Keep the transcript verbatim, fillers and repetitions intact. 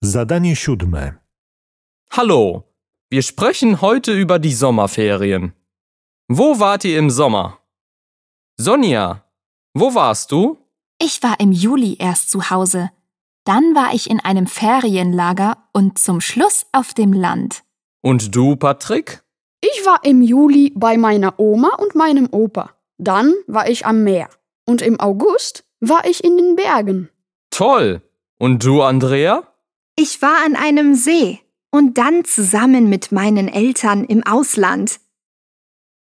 Zadanie siódme. Hallo, wir sprechen heute über die Sommerferien. Wo wart ihr im Sommer? Sonja, wo warst du? Ich war im Juli erst zu Hause. Dann war ich in einem Ferienlager und zum Schluss auf dem Land. Und du, Patrick? Ich war im Juli bei meiner Oma und meinem Opa. Dann war ich am Meer. Und im August war ich in den Bergen. Toll. Und du, Andrea? Ich war an einem See und dann zusammen mit meinen Eltern im Ausland.